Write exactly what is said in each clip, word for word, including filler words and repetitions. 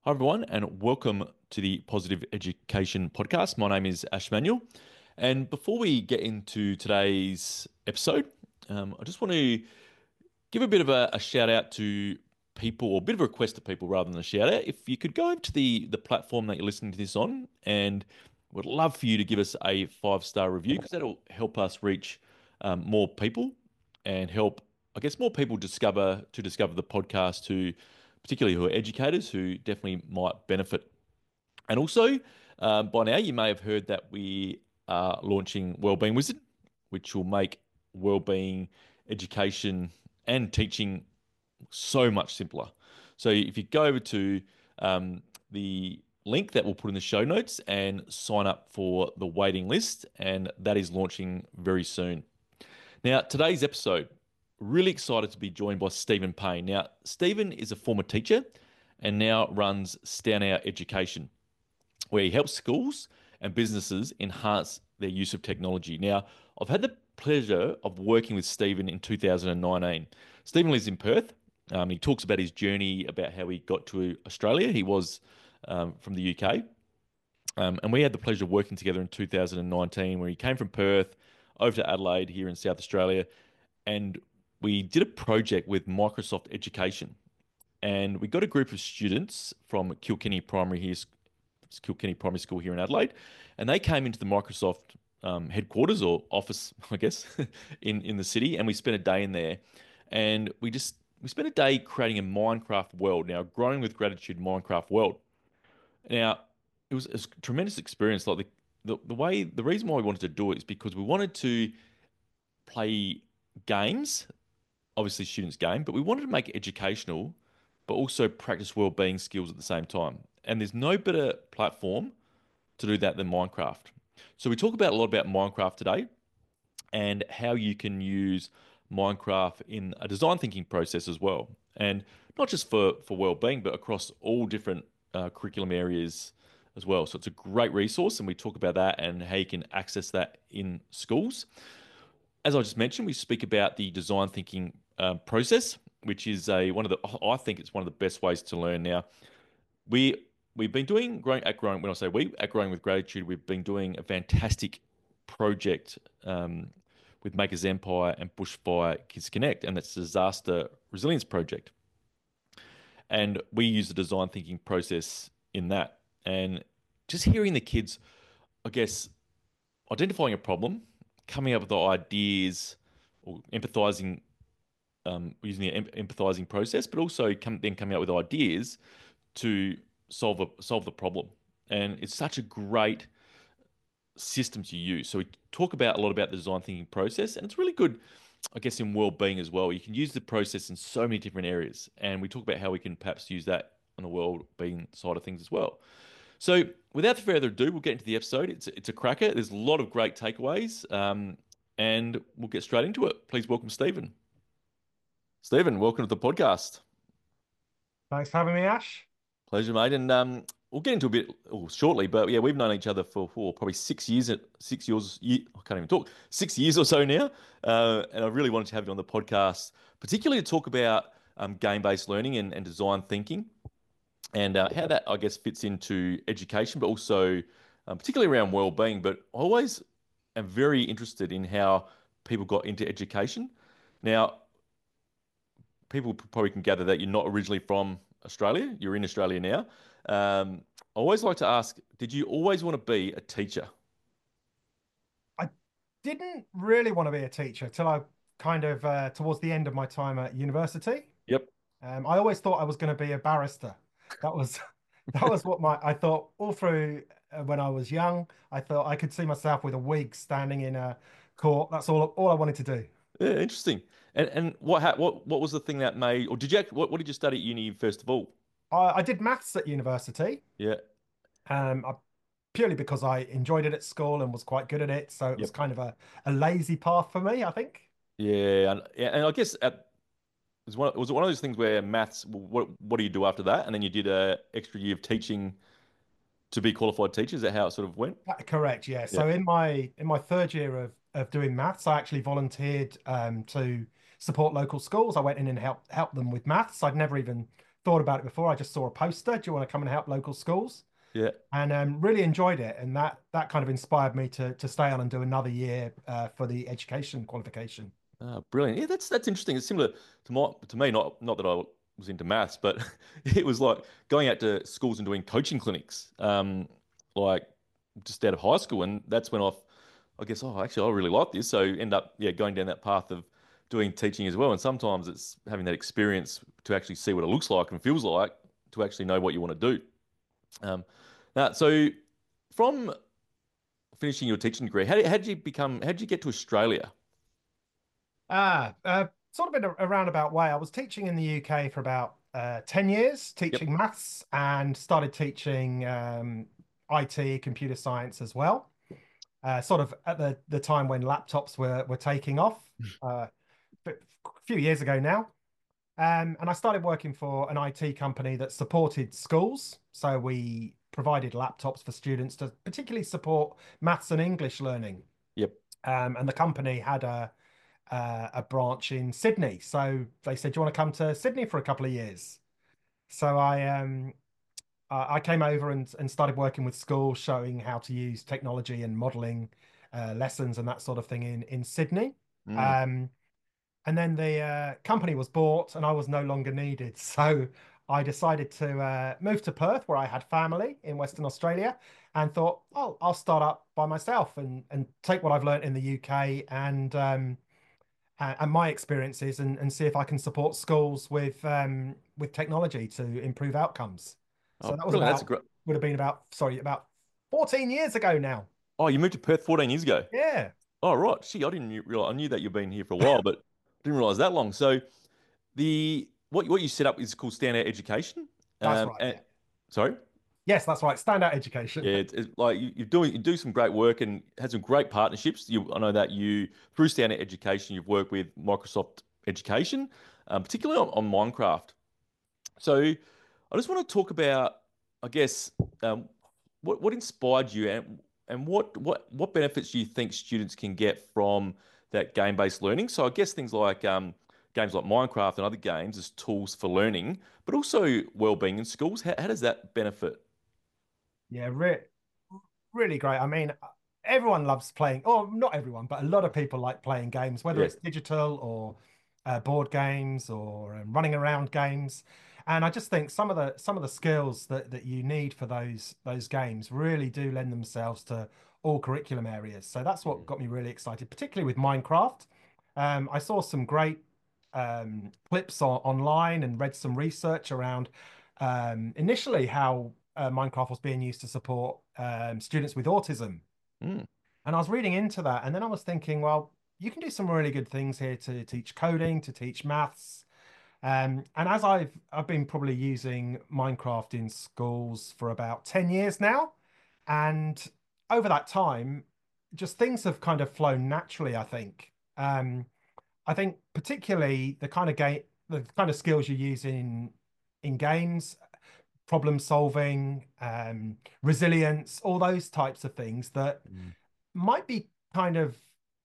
Hi, everyone, and welcome to the Positive Education Podcast. My name is Ash Manuel. And before we get into today's episode, um, I just want to give a bit of a, a shout out to people, or a bit of a request to people rather than a shout out. If you could go over to the, the platform that you're listening to this on, and would love for you to give us a five star review because that'll help us reach um, more people and help, I guess, more people discover to discover the podcast who, particularly who are educators who definitely might benefit. And also, um, by now you may have heard that we are launching Wellbeing Wizard, which will make wellbeing education and teaching so much simpler. So if you go over to um, the link that we'll put in the show notes and sign up for the waiting list, and that is launching very soon. Now, today's episode, really excited to be joined by Stephen Payne. Now, Stephen is a former teacher and now runs Stanour Education, where he helps schools and businesses enhance their use of technology. Now, I've had the pleasure of working with Stephen in two thousand nineteen. Stephen lives in Perth. Um, he talks about his journey, about how he got to Australia. He was um, from the U K. Um, and we had the pleasure of working together in two thousand nineteen, where he came from Perth over to Adelaide here in South Australia. And we did a project with Microsoft Education. And we got a group of students from Kilkenny Primary here, Kilkenny Primary School here in Adelaide, and they came into the Microsoft um, headquarters or office, I guess, in in the city, and we spent a day in there, and we just we spent a day creating a Minecraft world. Now, growing with gratitude Minecraft world. Now, it was a tremendous experience. Like the, the the way the reason why we wanted to do it is because we wanted to play games, obviously students game, but we wanted to make it educational, but also practice well-being skills at the same time. And there's no better platform to do that than Minecraft. So we talk about a lot about Minecraft today and how you can use Minecraft in a design thinking process as well. And not just for, for well-being, but across all different uh, curriculum areas as well. So it's a great resource, and we talk about that and how you can access that in schools. As I just mentioned, we speak about the design thinking um, process, which is a one of the I think it's one of the best ways to learn. Now, we we've been doing growing at growing. When I say we at Growing with Gratitude, we've been doing a fantastic project um, with Makers Empire and Bushfire Kids Connect, and that's a disaster resilience project. And we use the design thinking process in that, and just hearing the kids, I guess, identifying a problem, coming up with the ideas, or empathizing, um, using the em- empathizing process, but also come, then coming up with ideas to solve a, solve the problem. And it's such a great system to use. So we talk about a lot about the design thinking process, and it's really good, I guess, in well-being as well. You can use the process in so many different areas, and we talk about how we can perhaps use that on the well-being side of things as well. So, without further ado, we'll get into the episode. It's it's a cracker. There's a lot of great takeaways, um, and we'll get straight into it. Please welcome Stephen. Stephen, welcome to the podcast. Thanks for having me, Ash. Pleasure, mate. And um, we'll get into a bit oh, shortly, but yeah, we've known each other for, for probably six years. At six years, ye- I can't even talk. Six years or so now, uh, and I really wanted to have you on the podcast, particularly to talk about um, game-based learning and, and design thinking, and uh, how that, I guess, fits into education, but also um, particularly around well-being. But I always am very interested in how people got into education. Now, people probably can gather that you're not originally from Australia. You're in Australia now. Um, I always like to ask, did you always want to be a teacher? I didn't really want to be a teacher till I kind of uh, towards the end of my time at university. Yep. Um, I always thought I was going to be a barrister. That was that was what my I thought all through uh, when I was young. I thought I could see myself with a wig standing in a court. That's all all I wanted to do. Yeah, interesting. And and what ha what what was the thing that made, or did you act, what what did you study at uni first of all? I, I did maths at university, Yeah. um, I, purely because I enjoyed it at school and was quite good at it. So it was Yep. kind of a, a lazy path for me, I think. Yeah, and yeah, and I guess at was one was it one of those things where maths, what what do you do after that? And then you did a extra year of teaching to be qualified teacher. Is that how it sort of went? Uh, Correct, yeah. Yeah. So in my in my third year of of doing maths, I actually volunteered um, to support local schools. I went in and helped helped them with maths. I'd never even thought about it before. I just saw a poster. Do you want to come and help local schools? Yeah. And um, really enjoyed it. And that that kind of inspired me to to stay on and do another year uh, for the education qualification. Ah, brilliant. Yeah, that's that's interesting. It's similar to my to me, not not that I was into maths, but it was like going out to schools and doing coaching clinics, um, like just out of high school, and that's when I've, I guess, oh, actually, I really like this. So end up, yeah, going down that path of doing teaching as well. And sometimes it's having that experience to actually see what it looks like and feels like to actually know what you want to do. Um, now, so from finishing your teaching degree, how did, how did you become? How did you get to Australia? Ah, uh, sort of in a, a roundabout way. I was teaching in the U K for about uh, ten years, Yep. teaching maths, and started teaching um, I T, computer science as well. Uh, sort of at the, the time when laptops were, were taking off, uh, a few years ago now. Um, and I started working for an I T company that supported schools. So we provided laptops for students to particularly support maths and English learning. Yep. Um, and the company had a uh, a branch in Sydney. So they said, "Do you want to come to Sydney for a couple of years?" So I um I I came over and and started working with schools, showing how to use technology and modeling uh, lessons and that sort of thing in in Sydney. Mm. Um, and then the uh, company was bought, and I was no longer needed. So I decided to uh, move to Perth, where I had family in Western Australia, and thought, "Oh, I'll start up by myself and and take what I've learned in the U K and um, uh, and my experiences and, and see if I can support schools with um, with technology to improve outcomes." Oh, So that was brilliant. That's a about great. would have been about sorry about fourteen years ago now. Oh, you moved to Perth fourteen years ago. Yeah, Oh, right. Gee, I didn't realize. I knew that you've been here for a while, but didn't realize that long. So the what what you set up is called Standout Education. that's Um, right. and Yeah, sorry. yes, that's right. Standout education. Yeah, it's, it's like you, you're doing you do some great work and had some great partnerships. You, I know that you through Standout Education, you've worked with Microsoft Education, um, particularly on, on Minecraft. So I just want to talk about, I guess, um, what what inspired you and and what what what benefits do you think students can get from that game-based learning? So I guess things like um, games like Minecraft and other games as tools for learning, but also well-being in schools. How, how does that benefit? Yeah, re really great. I mean, everyone loves playing, or not everyone, but a lot of people like playing games, whether Yeah. it's digital or uh, board games or um, running around games. And I just think some of the some of the skills that that you need for those those games really do lend themselves to all curriculum areas. So that's what Mm. got me really excited, particularly with Minecraft. Um, I saw some great um, clips on, online and read some research around um, initially how uh, Minecraft was being used to support um, students with autism. Mm. And I was reading into that, and then I was thinking, well, you can do some really good things here to teach coding, to teach maths. Um, and as I've I've been probably using Minecraft in schools for about ten years now, and over that time, just things have kind of flown naturally, I think. Um, I think particularly the kind of game, the kind of skills you use in in games, problem solving, um, resilience, all those types of things that Mm. might be kind of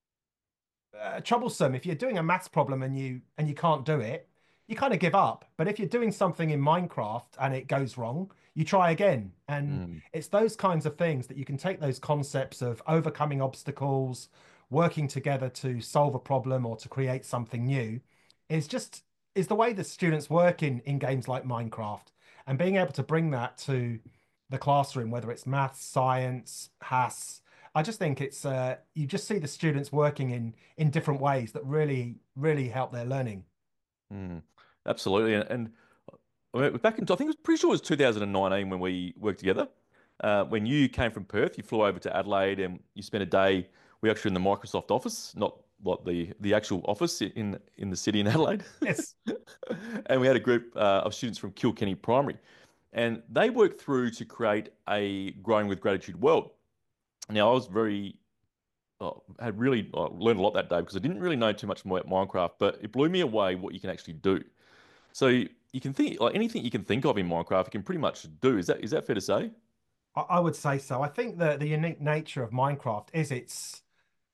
uh, troublesome if you're doing a maths problem and you and you can't do it, you kind of give up. But if you're doing something in Minecraft and it goes wrong, you try again. And Mm. it's those kinds of things that you can take those concepts of overcoming obstacles, working together to solve a problem or to create something new, is just is the way that students work in in games like Minecraft and being able to bring that to the classroom, whether it's maths, science, H A S S. I just think it's uh, you just see the students working in in different ways that really really help their learning. Mm. Absolutely. And, and I mean, back in, I think it was pretty sure it was two thousand nineteen when we worked together. Uh, when you came from Perth, you flew over to Adelaide and you spent a day. We actually in the Microsoft office, not what the the actual office in in the city in Adelaide. Yes. And we had a group uh, of students from Kilkenny Primary, and they worked through to create a Growing with Gratitude world. Now, I was very oh, had really uh, learned a lot that day because I didn't really know too much more about Minecraft, but it blew me away what you can actually do. So you can think like anything you can think of in Minecraft, you can pretty much do. Is that is that fair to say? I, I would say so. I think that the unique nature of Minecraft is its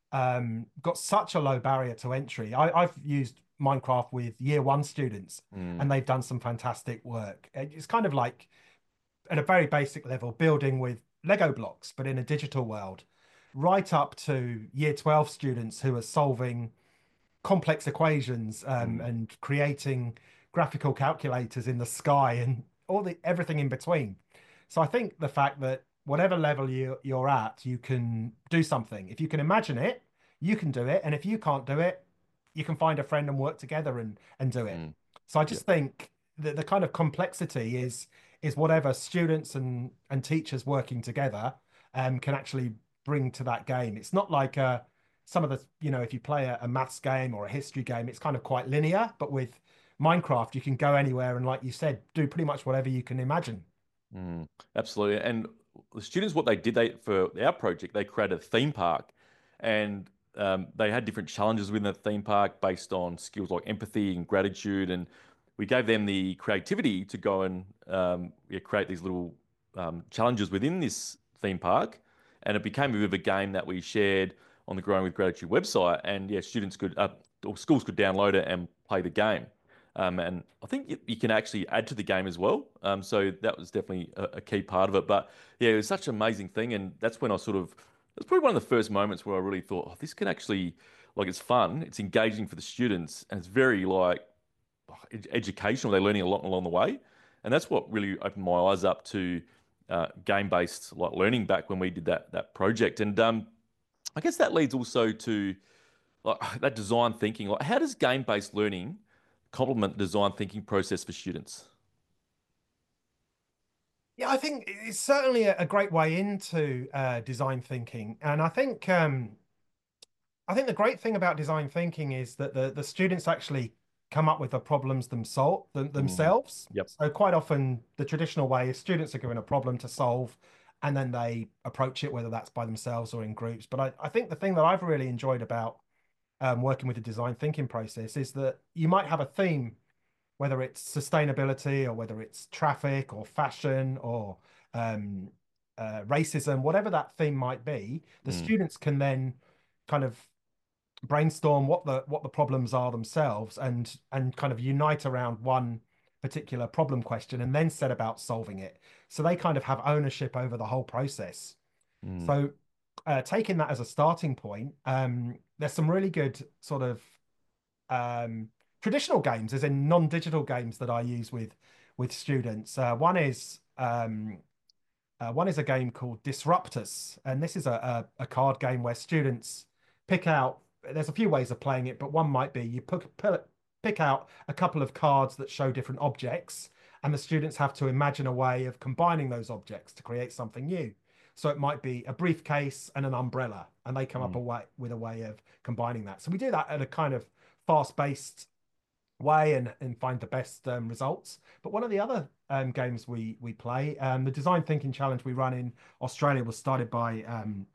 um, got such a low barrier to entry. I, I've used Minecraft with year one students, Mm, and they've done some fantastic work. It's kind of like at a very basic level, building with Lego blocks, but in a digital world, right up to year twelve students who are solving complex equations um, mm, and creating graphical calculators in the sky and all the everything in between. So I think the fact that whatever level you you're at, you can do something. If you can imagine it, you can do it, and if you can't do it, you can find a friend and work together and and do it. mm. So I Yeah. just think that the kind of complexity is is whatever students and and teachers working together um, can actually bring to that game. It's not like uh, some of the, you know, if you play a, a maths game or a history game, it's kind of quite linear. But with Minecraft, you can go anywhere and, like you said, do pretty much whatever you can imagine. Mm, absolutely. And the students, what they did, they for our project, they created a theme park, and um, they had different challenges within the theme park based on skills like empathy and gratitude. And we gave them the creativity to go and um, yeah, create these little um, challenges within this theme park. And it became a bit of a game that we shared on the Growing with Gratitude website. And yeah, students could, uh, or schools could download it and play the game. Um, and I think you, you can actually add to the game as well. Um, so that was definitely a, a key part of it. But yeah, it was such an amazing thing. And that's when I sort of, it was probably one of the first moments where I really thought, oh, this can actually, like, it's fun, it's engaging for the students, and it's very, like, ed- educational. They're learning a lot along the way. And that's what really opened my eyes up to uh, game-based, like, learning back when we did that, that project. And um, I guess that leads also to like that design thinking. Like, how does game-based learning complement the design thinking process for students? Yeah, I think it's certainly a, a great way into uh, design thinking, and I think um, I think the great thing about design thinking is that the the students actually come up with the problems themselves them, Mm, themselves. yep. So quite often the traditional way is students are given a problem to solve, and then they approach it, whether that's by themselves or in groups. But I, I think the thing that I've really enjoyed about um, working with the design thinking process is that you might have a theme, whether it's sustainability or whether it's traffic or fashion or um, uh, racism, whatever that theme might be, the Mm, students can then kind of brainstorm what the what the problems are themselves and and kind of unite around one particular problem question and then set about solving it. So they kind of have ownership over the whole process. mm, So uh, taking that as a starting point, um, there's some really good sort of um, traditional games, as in non-digital games that I use with with students. Uh, one is um, uh, one is a game called Disruptus, and this is a, a, a card game where students pick out. There's a few ways of playing it, but one might be you pick, pick out a couple of cards that show different objects, and the students have to imagine a way of combining those objects to create something new. So it might be a briefcase and an umbrella, and they come up mm, a way, with a way of combining that. So we do that at a kind of fast-paced way and and find the best um, results. But one of the other um, games we we play, um, the design thinking challenge we run in Australia was started by um,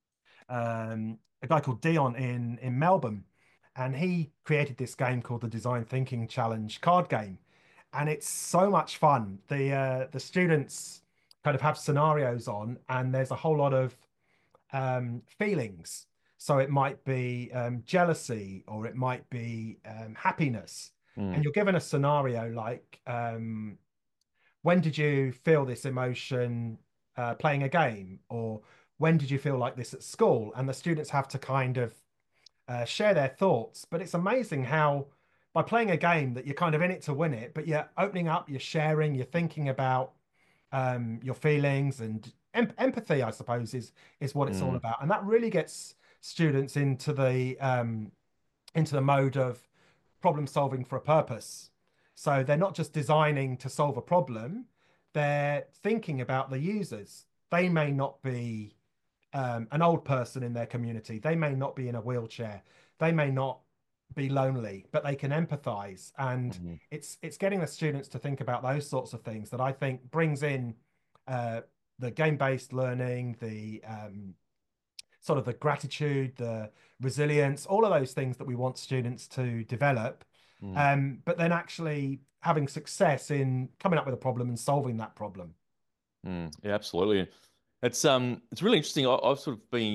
um, a guy called Dion in in Melbourne, and he created this game called the Design Thinking Challenge card game, and it's so much fun. The uh, the students kind of have scenarios on, and there's a whole lot of um, feelings. So it might be um, jealousy or it might be um, happiness. And mm, you're given a scenario like, um, when did you feel this emotion uh, playing a game? Or when did you feel like this at school? And the students have to kind of uh, share their thoughts. But it's amazing how by playing a game that you're kind of in it to win it, but you're opening up, you're sharing, you're thinking about um, your feelings and em empathy, I suppose, is is what it's all mm, about. And that really gets students into the um, into the mode of problem solving for a purpose. So they're not just designing to solve a problem, they're thinking about the users. They may not be um, an old person in their community. They may not be in a wheelchair. They may not be lonely, but they can empathize. And mm, it's it's getting the students to think about those sorts of things that I think brings in uh, the game-based learning, the um, sort of the gratitude, the resilience, all of those things that we want students to develop. mm, Um, but then actually having success in coming up with a problem and solving that problem. mm. Yeah, absolutely. It's um, it's really interesting. I, I've sort of been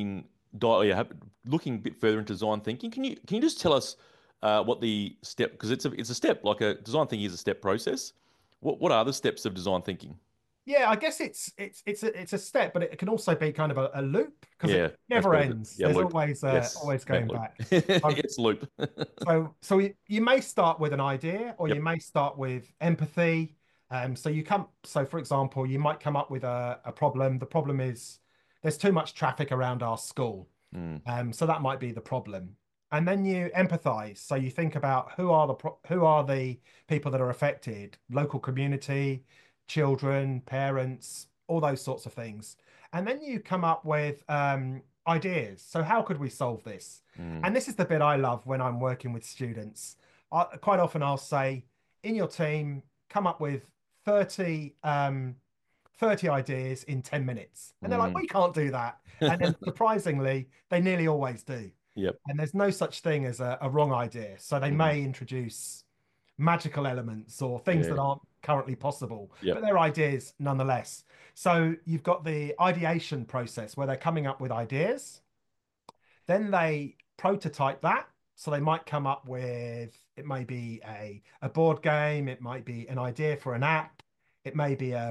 dial, yeah, have- looking a bit further into design thinking, can you can you just tell us uh, what the step, because it's a it's a step, like a design thinking is a step process. What what are the steps of design thinking? Yeah, I guess it's it's it's a it's a step, but it can also be kind of a, a loop because it Yeah, that's never probably good. ends. Yeah, There's loop. always uh, Yes, always meant going loop. back. Um, It's loop. so so you, you may start with an idea, or you Yep. may start with empathy. Um, so you come so for example, you might come up with a, a problem. The problem is there's too much traffic around our school. Mm, Um, so that might be the problem. And then you empathize. So you think about who are the pro who are the people that are affected, local community, children, parents, all those sorts of things. And then you come up with um, ideas. So how could we solve this? mm, And this is the bit I love when I'm working with students. I, quite often I'll say, in your team, come up with thirty um, thirty ideas in ten minutes. And they're like, mm. we can't do that. And then surprisingly, they nearly always do. Yep. And there's no such thing as a, a wrong idea. So they Mm, may introduce magical elements or things that yeah. aren't currently possible, but Yep. they're ideas nonetheless. So you've got the ideation process where they're coming up with ideas. Then they prototype that. So they might come up with, it may be a, a board game, it might be an idea for an app, it may be a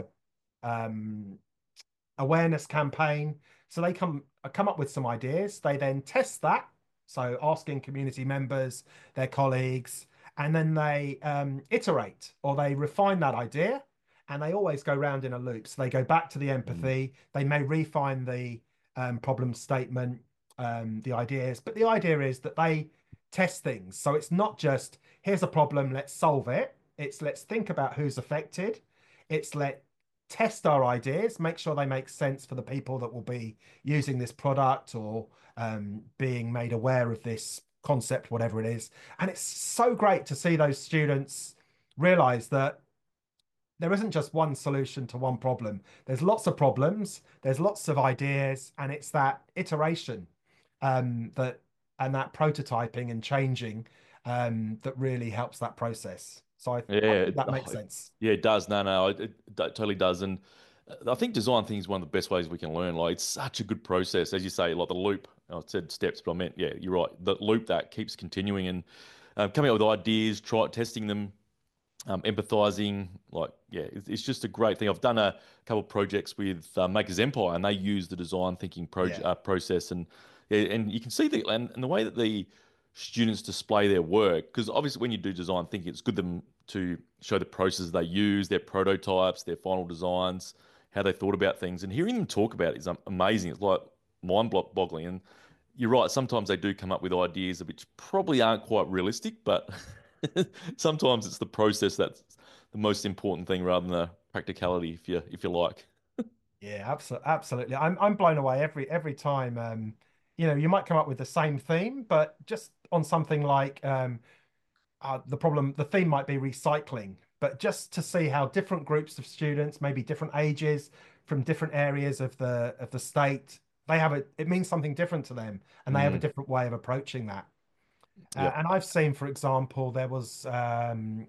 um, awareness campaign. So they come come up with some ideas. They then test that. So asking community members, their colleagues, and then they um, iterate or they refine that idea. And they always go round in a loop. So they go back to the Mm, empathy. They may refine the um, problem statement, um, the ideas, but the idea is that they test things. So it's not just here's a problem, let's solve it. It's let's think about who's affected. It's let test our ideas, make sure they make sense for the people that will be using this product or um, being made aware of this concept, whatever it is. And it's so great to see those students realize that there isn't just one solution to one problem. There's lots of problems, there's lots of ideas, and it's that iteration um, that and that prototyping and changing um, that really helps that process. So I yeah. hopefully It, that oh, makes it- sense. yeah, it does. No, no, it, it, it totally does. And uh, I think design thinking is one of the best ways we can learn. Like, it's such a good process, as you say. Like the loop. I said steps, but I meant, yeah, you're right. The loop that keeps continuing and uh, coming up with ideas, try testing them, um, empathizing. Like, yeah, it's, it's just a great thing. I've done a couple of projects with uh, Makers Empire, and they use the design thinking Yeah. project uh, process, and yeah, and you can see the and, and the way that the students display their work. Because obviously, when you do design thinking, it's good them to show the processes they use, their prototypes, their final designs, how they thought about things, and hearing them talk about it is um, amazing. It's like mind-boggling, and you're right. Sometimes they do come up with ideas which probably aren't quite realistic, but sometimes it's the process that's the most important thing rather than the practicality, if you if you like. Yeah, absolutely, absolutely. I'm I'm blown away every every time. Um, you know, you might come up with the same theme, but just on something like um, uh, the problem, the theme might be recycling, but just to see how different groups of students, maybe different ages, from different areas of the of the state, they have a it means something different to them, and they have a Mm, different way of approaching that. Uh, yep. and I've seen, for example, there was um,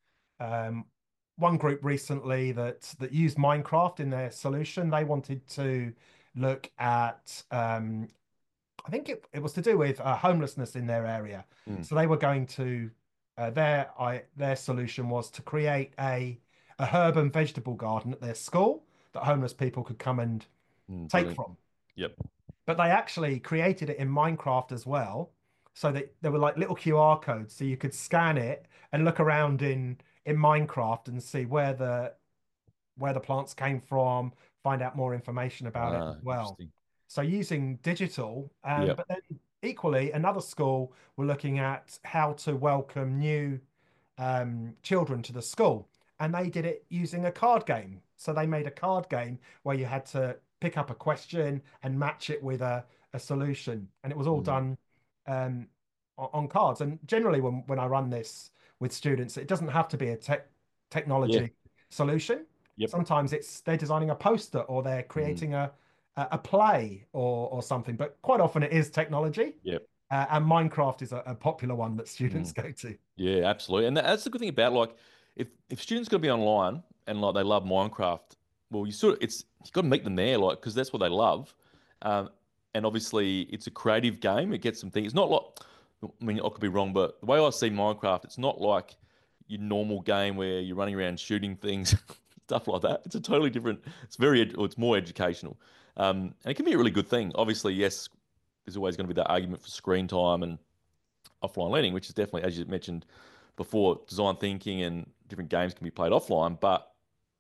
um, one group recently that that used Minecraft in their solution. They wanted to look at, um, I think it, it was to do with uh, homelessness in their area. Mm, So they were going to uh, their I their solution was to create a a herb and vegetable garden at their school that homeless people could come and mm, take brilliant. from. Yep. But they actually created it in Minecraft as well, so that there were like little Q R codes, so you could scan it and look around in in Minecraft and see where the where the plants came from, find out more information about it as Ah, well. interesting. So using digital, um, Yep. but then equally another school were looking at how to welcome new um, children to the school, and they did it using a card game. So they made a card game where you had to pick up a question and match it with a, a solution, and it was all Mm, done um, on, on cards. And generally, when when I run this with students, it doesn't have to be a tech yeah. technology solution. Yep. Sometimes it's they're designing a poster or they're Mm, creating a a, a play or or something, but quite often it is technology. yep. Uh, and Minecraft is a, a popular one that students Mm, go to. yeah, absolutely. And that, that's the good thing about, like, if if students got to be online and like they love Minecraft, well, you sort of it's you got to meet them there, like, because that's what they love. Um, and obviously it's a creative game. It gets some things. It's not like, I mean, I could be wrong, but the way I see Minecraft, it's not like your normal game where you're running around shooting things, stuff like that. It's a totally different. It's very, ed- or it's more educational, um, and it can be a really good thing. Obviously, yes, there's always going to be that argument for screen time and offline learning, which is definitely, as you mentioned before, design thinking and different games can be played offline, but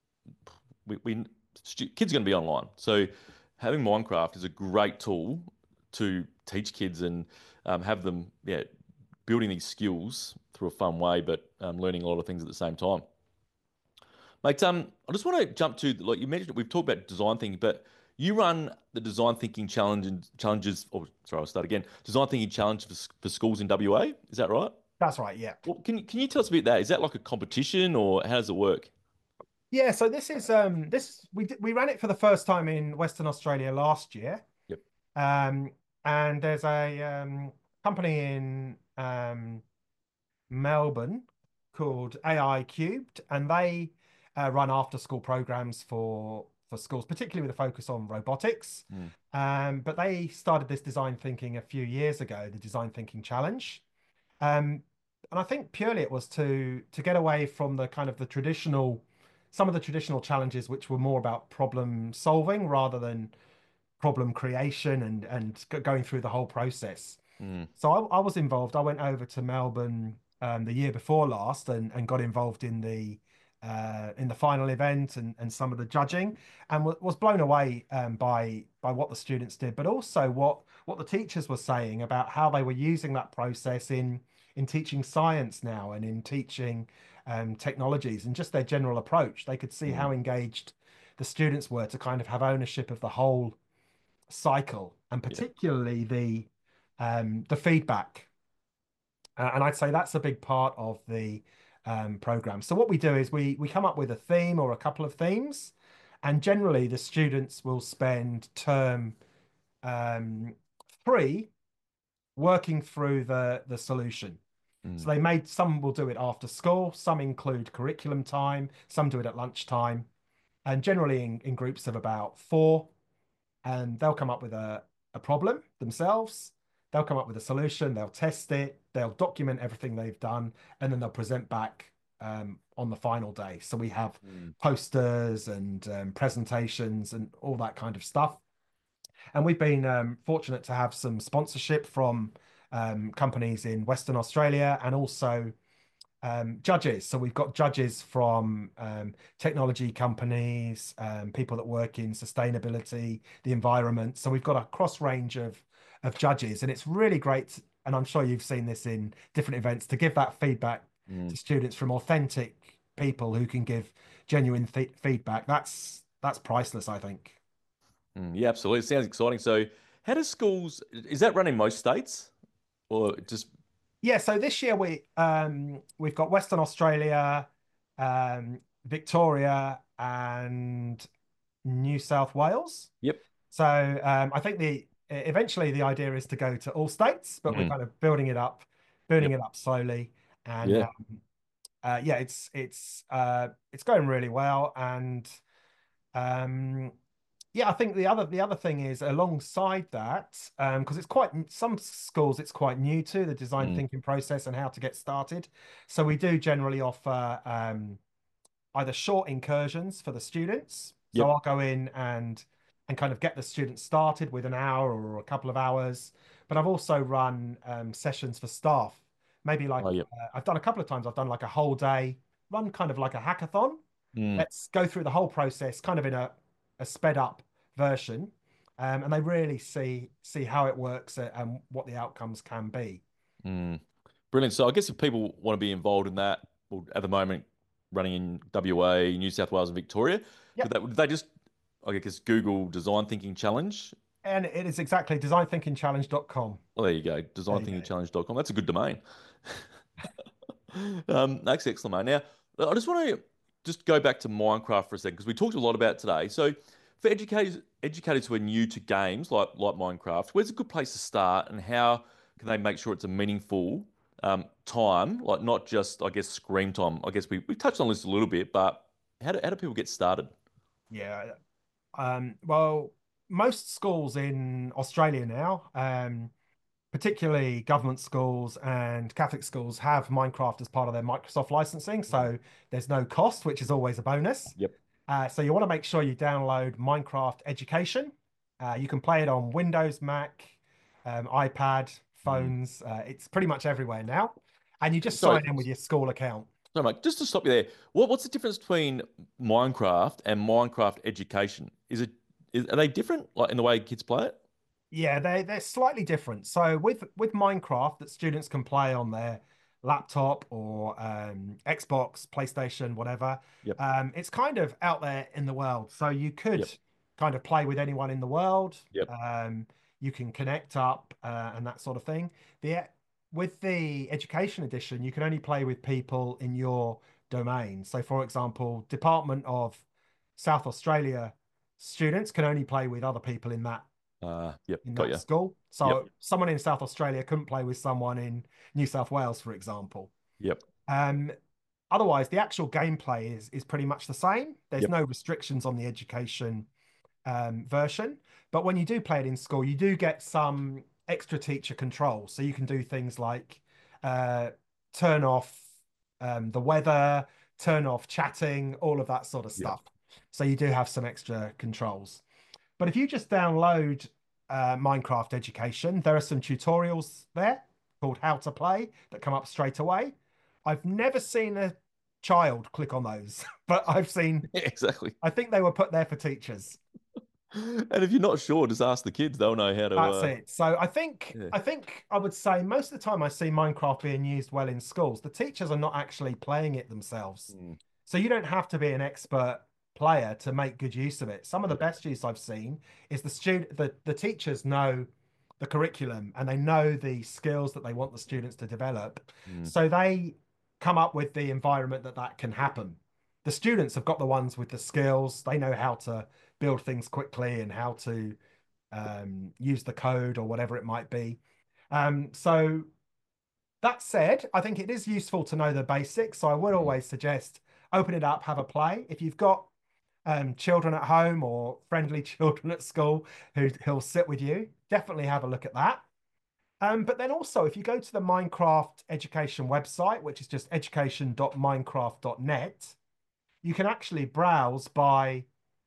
we, we kids are going to be online. So having Minecraft is a great tool to teach kids and um, have them, yeah, building these skills through a fun way, but um, learning a lot of things at the same time. Mate, um, I just want to jump to, like you mentioned, we've talked about design thinking, but you run the design thinking challenge and challenges. Or sorry, I'll start again. Design thinking challenge for, for schools in W A. Is that right? That's right. Yeah. Well, can you can you tell us a bit about that? Is that like a competition or how does it work? Yeah. So this is um this we did, we ran it for the first time in Western Australia last year. Yep. Um, and there's a um company in um Melbourne called A I Cubed, and they uh, run after school programs for for schools, particularly with a focus on robotics. Mm, Um, but they started this design thinking a few years ago, the Design Thinking Challenge. Um, and I think purely it was to to get away from the kind of the traditional, some of the traditional challenges which were more about problem solving rather than problem creation and and going through the whole process. mm, So I, I was involved. I went over to Melbourne um, the year before last and, and got involved in the uh, in the final event and, and some of the judging, and w was blown away um, by by what the students did, but also what what the teachers were saying about how they were using that process in in teaching science now and in teaching um, technologies and just their general approach. They could see mm. how engaged the students were to kind of have ownership of the whole cycle, and Yeah. particularly the um, the feedback. Uh, and I'd say that's a big part of the um, program. So what we do is we we come up with a theme or a couple of themes, and generally the students will spend term um, three working through the the solution. So Mm, they made some will do it after school, some include curriculum time, some do it at lunchtime, and generally in, in groups of about four, and they'll come up with a, a problem themselves. They'll come up with a solution, they'll test it, they'll document everything they've done, and then they'll present back um, on the final day. So we have mm. posters and um, presentations and all that kind of stuff. And we've been um, fortunate to have some sponsorship from um, companies in Western Australia and also um, judges. So we've got judges from um, technology companies, um, people that work in sustainability, the environment. So we've got a cross range of of judges, and it's really great. And I'm sure you've seen this in different events to give that feedback Mm, to students from authentic people who can give genuine th feedback. That's that's priceless, I think. mm. Yeah, absolutely. It sounds exciting. So, how does schools, is that run in most states or just, Yeah, so this year we um we've got Western Australia, um, Victoria, and New South Wales. yep. So um, I think the eventually the idea is to go to all states, but we're Mm, kind of building it up, building yep. it up slowly, and Yeah. um, uh, yeah, it's it's uh, it's going really well, and um, yeah, I think the other the other thing is alongside that, um, because it's quite some schools it's quite new to the design Mm, thinking process and how to get started. So we do generally offer um, either short incursions for the students. So yep. I'll go in and and kind of get the students started with an hour or a couple of hours. But I've also run um, sessions for staff. Maybe like Oh, yep. uh, I've done a couple of times. I've done like a whole day, run kind of like a hackathon. Mm, Let's go through the whole process, kind of in a, a sped up version, um, and they really see see how it works uh, and what the outcomes can be. mm. Brilliant. So, I guess if people want to be involved in that, well, at the moment, running in W A, New South Wales, and Victoria, could Yep. they, would they just, I guess, Google Design Thinking Challenge? And it is exactly design thinking challenge dot com. Well, there you go, There design you thinking go. challenge dot com. That's a good domain. Um, that's excellent, mate. Now, I just want to just go back to Minecraft for a second because we talked a lot about it today. So, for educators, educators who are new to games like like Minecraft, where's a good place to start, and how can they make sure it's a meaningful um, time, like not just, I guess, screen time? I guess we we touched on this a little bit, but how do how do people get started? Yeah. Um, well, most schools in Australia now, um, particularly government schools and Catholic schools, have Minecraft as part of their Microsoft licensing. Mm. So there's no cost, which is always a bonus. Yep. Uh, so you want to make sure you download Minecraft Education. Uh, you can play it on Windows, Mac, um, iPad, Mm. phones. Uh, it's pretty much everywhere now. And you just Sorry, sign in with your school account. sorry, mate. Just to stop you there, what, what's the difference between Minecraft and Minecraft Education? Is it is, are they different, like in the way kids play it? Yeah, they they're slightly different. So with with Minecraft that students can play on their laptop or um, Xbox, PlayStation, whatever, Yep. um, it's kind of out there in the world. So you could Yep. kind of play with anyone in the world. Yep. Um, you can connect up uh, and that sort of thing. The with the Education Edition, you can only play with people in your domain. So, for example, Department of South Australia students can only play with other people in that Uh, yep. in Got that you. school. Yep. So someone in South Australia couldn't play with someone in New South Wales, for example. Yep. Um, Otherwise, the actual gameplay is is pretty much the same. There's Yep. no restrictions on the education um, version, but when you do play it in school, you do get some extra teacher control. So you can do things like uh, turn off um, the weather, turn off chatting, all of that sort of Yep. stuff. So you do have some extra controls. But if you just download uh, Minecraft Education, there are some tutorials there called How to Play that come up straight away. I've never seen a child click on those, but I've seen, Yeah, exactly. I think they were put there for teachers. And if you're not sure, just ask the kids. They'll know how to. That's Uh, it. So I think yeah. I think I would say most of the time I see Minecraft being used well in schools. The teachers are not actually playing it themselves. Mm. So you don't have to be an expert player to make good use of it. Some of the Yep. best use I've seen is the student the, the teachers know the curriculum and they know the skills that they want the students to develop. Mm. So they come up with the environment that that can happen. The students have got the ones with the skills. They know how to build things quickly and how to um, use the code or whatever it might be. Um, so that said, I think it is useful to know the basics. So I would Mm. always suggest open it up, have a play. If you've got um, children at home or friendly children at school who who'll sit with you, definitely have a look at that. Um, but then also, if you go to the Minecraft education website, which is just education dot minecraft dot net, you can actually browse by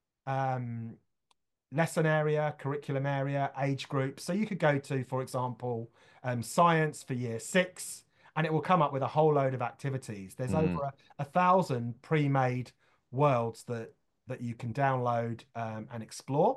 um, lesson area, curriculum area, age group. So you could go to, for example, um, science for year six, and it will come up with a whole load of activities. There's over Mm. a, a thousand pre-made worlds that that you can download um, and explore.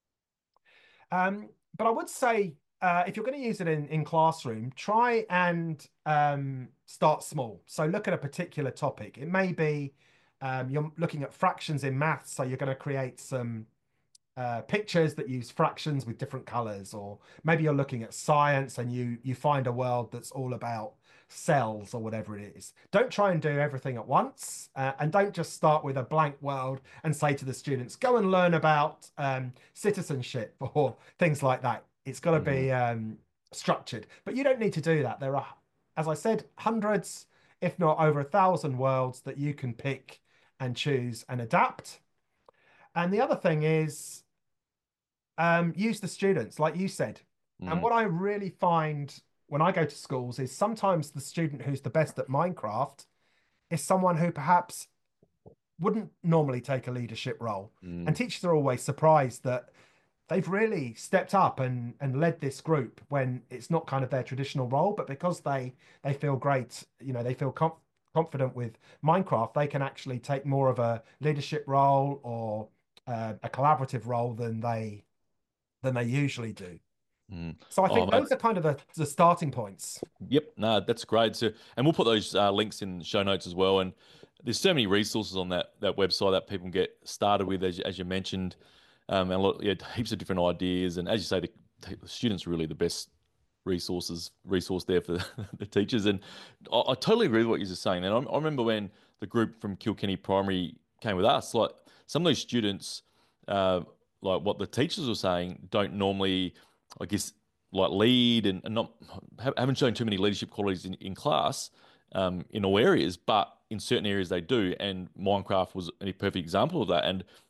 Um, but I would say uh, if you're going to use it in, in classroom, try and um, start small. So look at a particular topic. It may be um, you're looking at fractions in maths, so you're going to create some uh, pictures that use fractions with different colors, or maybe you're looking at science and you you find a world that's all about cells or whatever it is. Don't try and do everything at once, uh, and don't just start with a blank world and say to the students, "Go and learn about um, citizenship" or things like that. It's got to Mm. be um, structured, but you don't need to do that. There are, as I said, hundreds, if not over a thousand worlds that you can pick and choose and adapt. And the other thing is um, use the students, like you said. And Mm. what I really find when I go to schools is sometimes the student who's the best at Minecraft is someone who perhaps wouldn't normally take a leadership role. And Mm. teachers are always surprised that they've really stepped up and and led this group when it's not kind of their traditional role, but because they they feel great, you know, they feel com confident with Minecraft, they can actually take more of a leadership role or uh, a collaborative role than they than they usually do. Mm. So I Oh, think mate. those are kind of the, the starting points. Yep. No, that's great. So, and we'll put those uh, links in the show notes as well. And there's so many resources on that that website that people can get started with, as, you- as you mentioned, um, and a lot, yeah, heaps of different ideas. And as you say, the, the students are really the best resources resource there for the teachers. And I, I totally agree with what you're just saying. And I, I remember when the group from Kilkenny Primary came with us, like some of those students, uh, like what the teachers were saying, don't normally, I guess, like lead and, and not haven't shown too many leadership qualities in, in class um, in all areas, but in certain areas they do. And Minecraft was a perfect example of that. And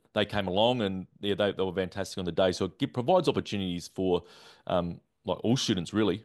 they came along and yeah, they, they were fantastic on the day. So it provides opportunities for um, like all students really,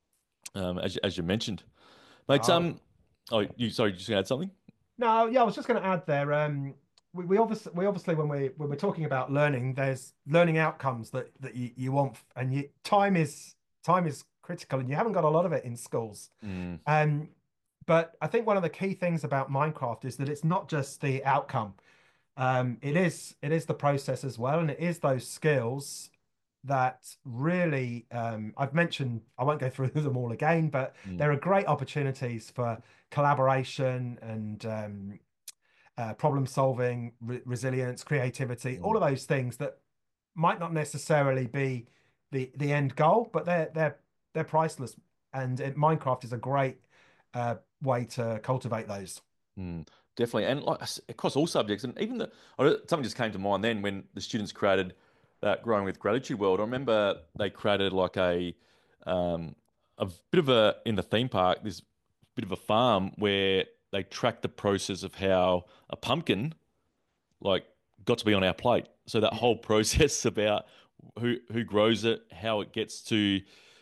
um, as as you mentioned, mate. Oh, Um, oh, you sorry, you just gonna add something? no, yeah, I was just going to add there. Um, we, we obviously we obviously when we when we're talking about learning, there's learning outcomes that that you, you want, and you time is time is critical, and you haven't got a lot of it in schools. Mm, Um, but I think one of the key things about Minecraft is that it's not just the outcome. Um, it is it is the process as well, and it is those skills that really um, I've mentioned. I won't go through them all again, but mm, there are great opportunities for collaboration and um, uh, problem solving, re resilience, creativity, all mm, of those things that might not necessarily be the the end goal, but they're they're they're priceless. And it, Minecraft is a great uh, way to cultivate those. mm. Definitely, and like s- across all subjects, and even the I don't- something just came to mind then when the students created that Growing with Gratitude World. I remember they created like a um, a bit of a in the theme park, this bit of a farm where they tracked the process of how a pumpkin like got to be on our plate. So that Yeah. whole process about who who grows it, how it gets to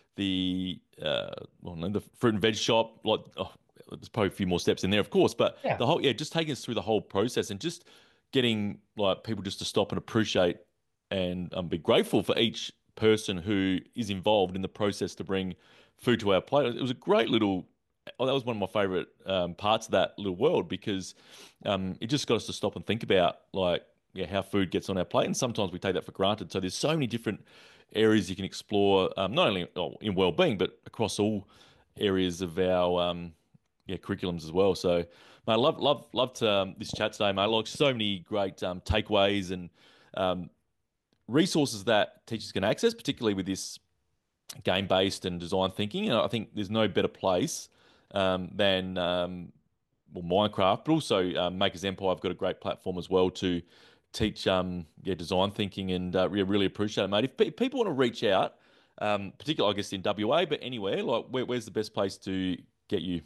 the uh, well, no, the fruit and veg shop. Like, oh, there's probably a few more steps in there, of course, but Yeah. the whole yeah, just taking us through the whole process and just getting like people just to stop and appreciate and um, be grateful for each person who is involved in the process to bring food to our plate. It was a great little. Oh, that was one of my favorite um, parts of that little world because um, it just got us to stop and think about like yeah how food gets on our plate, and sometimes we take that for granted. So there's so many different areas you can explore, um, not only oh, in well-being but across all areas of our um, yeah curriculums as well. So, mate, I love love loved um, this chat today, mate. Like so many great um, takeaways and um, resources that teachers can access, particularly with this game-based and design thinking. And I think there's no better place um, than um, well, Minecraft, but also um, Maker's Empire. I've got a great platform as well to teach um, yeah design thinking, and uh, really, really appreciate it, mate. If pe people want to reach out, um, particularly I guess in W A, but anywhere, like where, where's the best place to get you?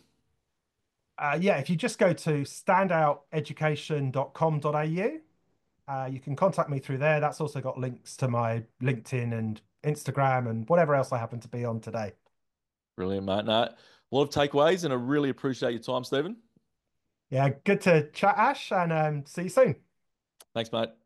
Uh, yeah, if you just go to standout education dot com dot a u, uh, you can contact me through there. That's also got links to my LinkedIn and Instagram and whatever else I happen to be on today. Brilliant, mate. No, a lot of takeaways, and I really appreciate your time, Stephen. Yeah, good to chat, Ash, and um, see you soon. Thanks, mate.